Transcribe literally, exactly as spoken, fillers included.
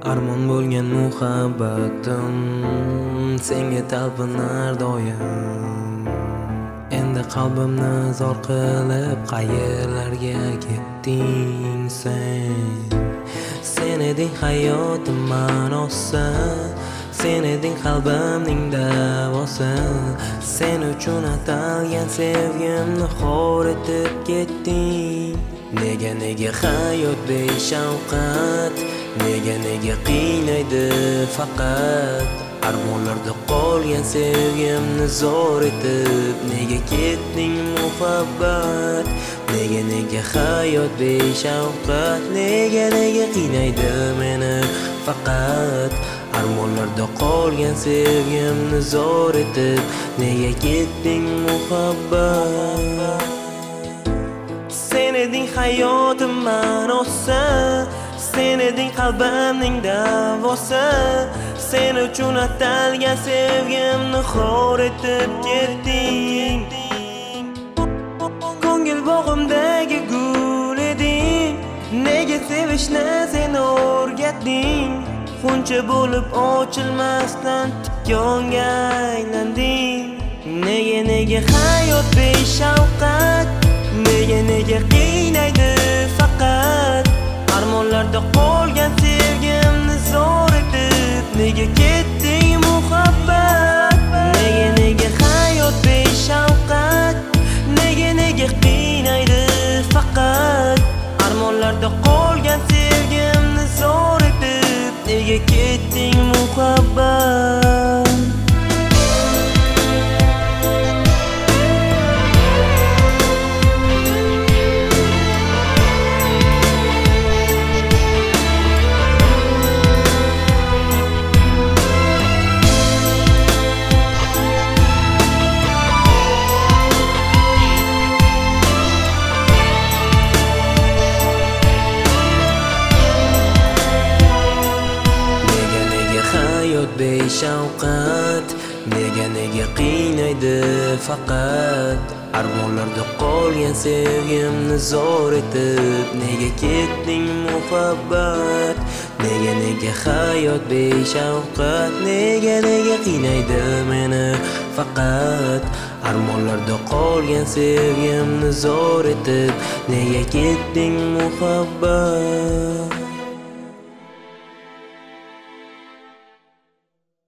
Armon bo'lgan muhabbatim senga talpinar doim. Endi qalbimni zor qilib qayerlarga ketding sen? Sen eding hayotim ma'nosi, sen eding qalbimning davosi. Sen uchun atalgan sevgimni xor etib ketding. Nega nega hayot beshafqat, nega nega qiynaydi faqat. Armonlarda qolgan sevgimni zo'r etib nega ketding muhabbat? Nega nega hayot beshafqat, nega nega qiynaydi meni faqat. Armonlarda qolgan sevgimni zo'r etib nega ketding muhabbat? Sen eding hayotim ma'nosi, sen eding qalbimning davosi. Sen uchun atalgan sevgimni xor etib ketding. Ko'ngil bog'imdagi gul eding, nega sevishni sen o'rgatding? Xuncha bo'lib ochilmasdan tikonga aylanding. Nega nega hayot beshafqat, nega nega qiynaydi faqat. Armonlarda qolgan sevgimni zo'r etib nega ketding muhabbat? Nega nega hayot beshafqat, nega nega qiynaydi faqat. Armonlarda qolgan sevgimni zo'r etib nega ketding muhabbat? Beshafqat, nega nega qiynaydi faqat. Armonlarda qolgan sevgimni zo'r etib nega ketding muhabbat? Nega nega hayot beshafqat, nega nega qiynaydi meni faqat. Armonlarda qolgan sevgimni zo'r etib nega ketding muhabbat?